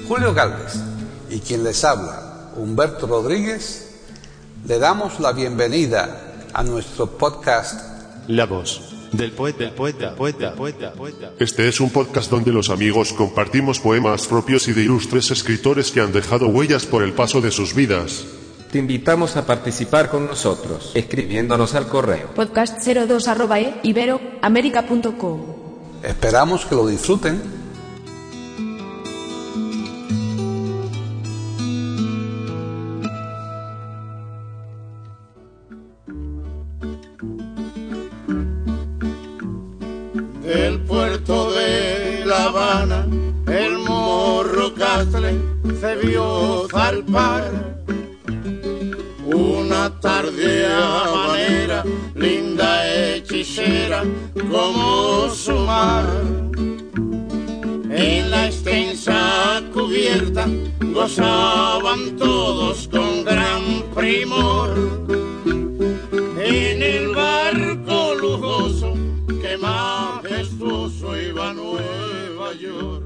Julio Galvez y quien les habla, Humberto Rodríguez, le damos la bienvenida a nuestro podcast La voz del poeta. Este es un podcast donde los amigos compartimos poemas propios y de ilustres escritores que han dejado huellas por el paso de sus vidas. Te invitamos a participar con nosotros, escribiéndonos al correo podcast02@iberoamerica.com. Esperamos que lo disfruten. Del puerto de La Habana, el morro Castle se vio zarpar. Una tarde habanera, linda hechicera como su mar. En la extensa cubierta gozaban todos con gran primor. En el barco lujoso que majestuoso iba a Nueva York.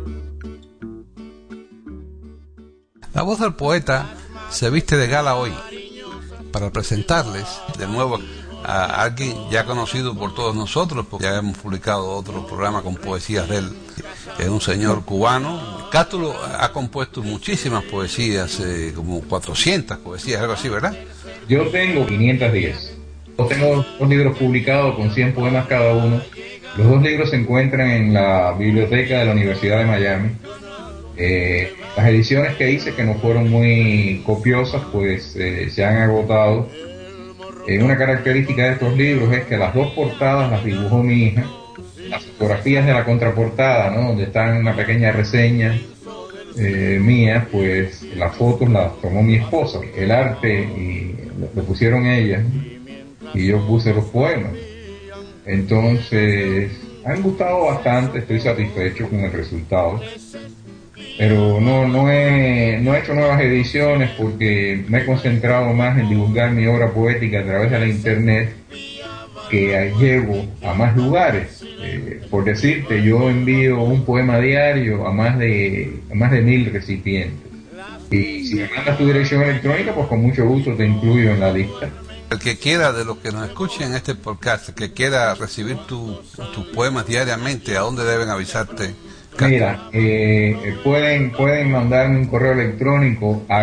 La voz del poeta se viste de gala hoy para presentarles de nuevo a alguien ya conocido por todos nosotros, porque ya hemos publicado otro programa con poesías de él. Es un señor cubano. Cátulo ha compuesto muchísimas poesías, como 400 poesías, algo así, ¿verdad? Yo tengo 510. Yo tengo 2 libros publicados con 100 poemas cada uno. Los 2 libros se encuentran en la biblioteca de la Universidad de Miami. Las ediciones que hice, que no fueron muy copiosas, pues se han agotado. Una característica de estos libros es que las 2 portadas las dibujó mi hija. Las fotografías de la contraportada, ¿no?, donde está una pequeña reseña mía, pues las fotos las tomó mi esposa. El arte lo pusieron ella y yo puse los poemas. Entonces, han gustado bastante, estoy satisfecho con el resultado. Pero no he hecho nuevas ediciones porque me he concentrado más en divulgar mi obra poética a través de la internet, que llevo a más lugares. Por decirte, yo envío un poema diario a más de 1000 recipientes. Y si me mandas tu dirección electrónica, pues con mucho gusto te incluyo en la lista. El que quiera, de los que nos escuchen en este podcast, que quiera recibir tus poemas diariamente, ¿a dónde deben avisarte? Mira, pueden mandarme un correo electrónico a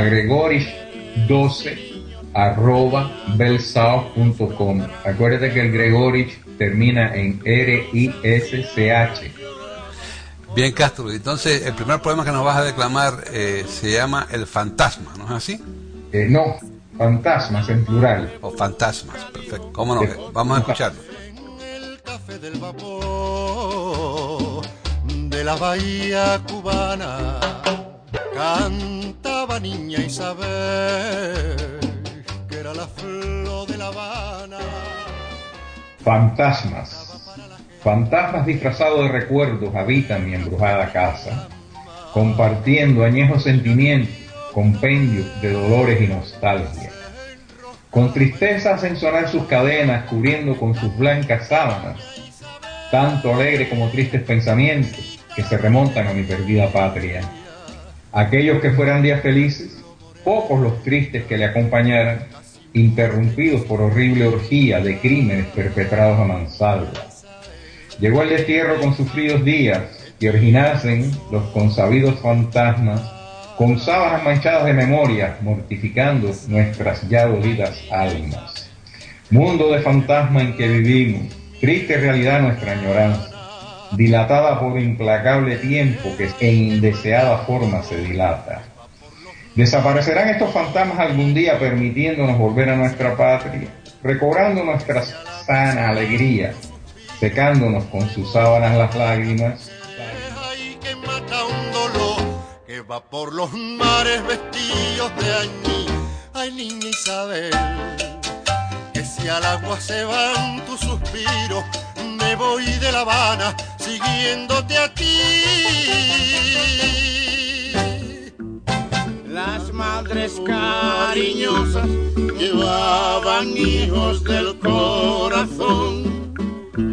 gregorich12@belsouth.com. Acuérdate que el Gregorich termina en RISCH. Bien, Castro, entonces el primer poema que nos vas a declamar se llama El Fantasma, ¿no es así? No, fantasmas en plural. O fantasmas, perfecto. ¿Cómo no? Vamos a escucharlo. El café del vapor de la bahía cubana cantaba niña Isabel, que era la flor de La Habana. Fantasmas disfrazados de recuerdos habitan mi embrujada casa, compartiendo añejos sentimientos, compendios de dolores y nostalgia. Con tristeza hacen sonar sus cadenas, cubriendo con sus blancas sábanas tanto alegre como tristes pensamientos que se remontan a mi perdida patria. Aquellos que fueran días felices, pocos los tristes que le acompañaran, interrumpidos por horrible orgía de crímenes perpetrados a mansalva. Llegó el destierro con sufridos días y originasen los consabidos fantasmas con sábanas manchadas de memoria, mortificando nuestras ya dolidas almas. Mundo de fantasma en que vivimos, triste realidad nuestra añoranza, dilatada por implacable tiempo que en indeseada forma se dilata. Desaparecerán estos fantasmas algún día, permitiéndonos volver a nuestra patria, recobrando nuestra sana alegría, secándonos con sus sábanas las lágrimas. Ay, que mata un dolor que va por los mares vestidos de añil. Ay, niña Isabel, que si al agua se van tus suspiros, me voy de La Habana siguiéndote a ti. Las madres cariñosas llevaban hijos del corazón,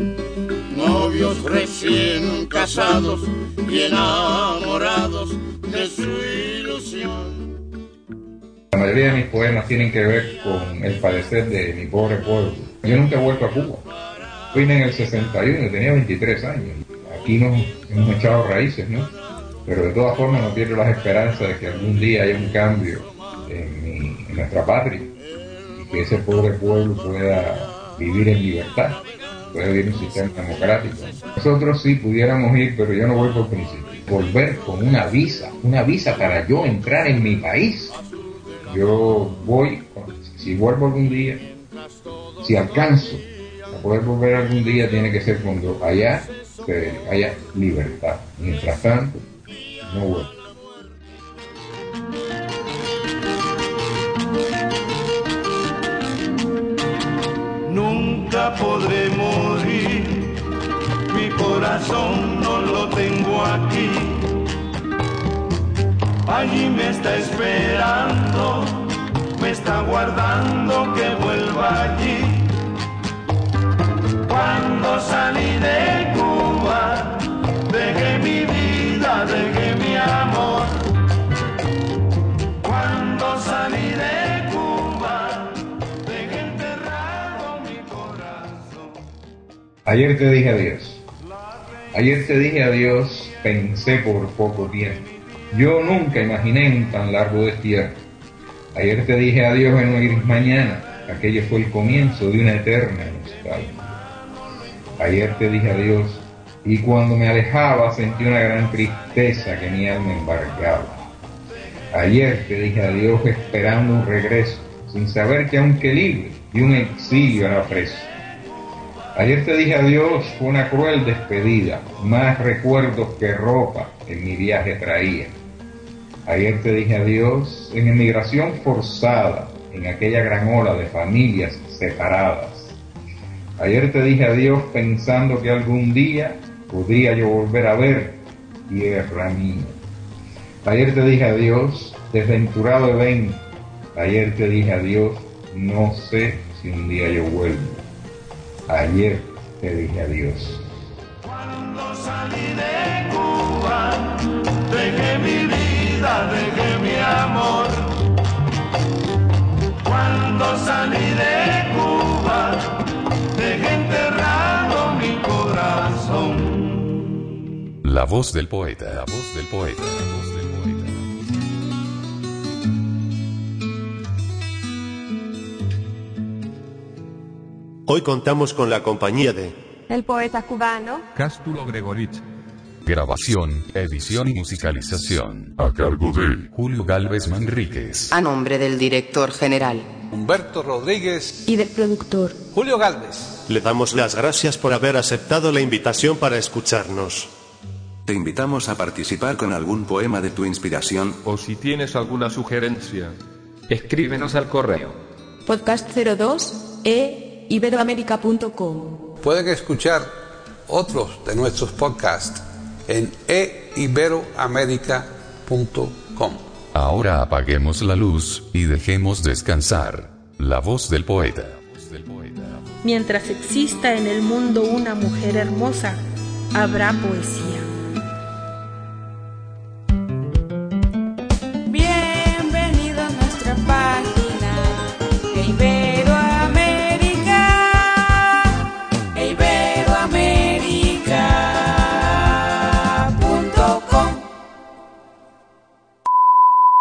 novios recién casados y enamorados de su ilusión. La mayoría de mis poemas tienen que ver con el padecer de mi pobre pueblo. Yo nunca he vuelto a Cuba. Vine en el 61, tenía 23 años. Aquí nos hemos echado raíces, ¿no? Pero de todas formas no pierdo las esperanzas de que algún día haya un cambio en nuestra patria y que ese pobre pueblo pueda vivir en libertad, pueda vivir en un sistema democrático. Nosotros sí pudiéramos ir, pero yo no voy por principio. Volver con una visa para yo entrar en mi país. Yo voy, si vuelvo algún día, si alcanzo a poder volver algún día, tiene que ser cuando haya libertad. Mientras tanto, no vuelvo. Nunca podré morir, mi corazón no lo tengo aquí. Allí me está esperando, me está guardando que vuelva allí. Cuando salí de Cuba, dejé mi vida, dejé mi amor. Cuando salí de Cuba, dejé enterrado mi corazón. Ayer te dije adiós. Ayer te dije adiós, pensé por poco tiempo. Yo nunca imaginé un tan largo destierro. Ayer te dije adiós en no ir mañana. Aquello fue el comienzo de una eterna nostalgia. Ayer te dije adiós y cuando me alejaba sentí una gran tristeza que mi alma embargaba. Ayer te dije adiós esperando un regreso, sin saber que aunque libre y un exilio era preso. Ayer te dije adiós, fue una cruel despedida, más recuerdos que ropa en mi viaje traía. Ayer te dije adiós en emigración forzada, en aquella gran ola de familias separadas. Ayer te dije adiós pensando que algún día podría yo volver a ver tierra mía. Ayer te dije adiós, desventurado evento. Ayer te dije adiós, no sé si un día yo vuelvo. Ayer te dije adiós. Cuando salí de Cuba, dejé mi vida, dejé mi amor. Cuando salí de Cuba, dejé enterrado mi corazón. La voz del poeta, la voz del poeta, la voz del poeta. Hoy contamos con la compañía de el poeta cubano Cástulo Gregorich. Grabación, edición y musicalización a cargo de Julio Gálvez Manríquez. A nombre del director general Humberto Rodríguez y del productor Julio Gálvez. Le damos las gracias por haber aceptado la invitación para escucharnos. Te invitamos a participar con algún poema de tu inspiración. O si tienes alguna sugerencia, escríbenos al correo podcast02@iberoamerica.com. Pueden escuchar otros de nuestros podcasts en iberoamerica.com. Ahora apaguemos la luz y dejemos descansar la voz del poeta. Mientras exista en el mundo una mujer hermosa, habrá poesía.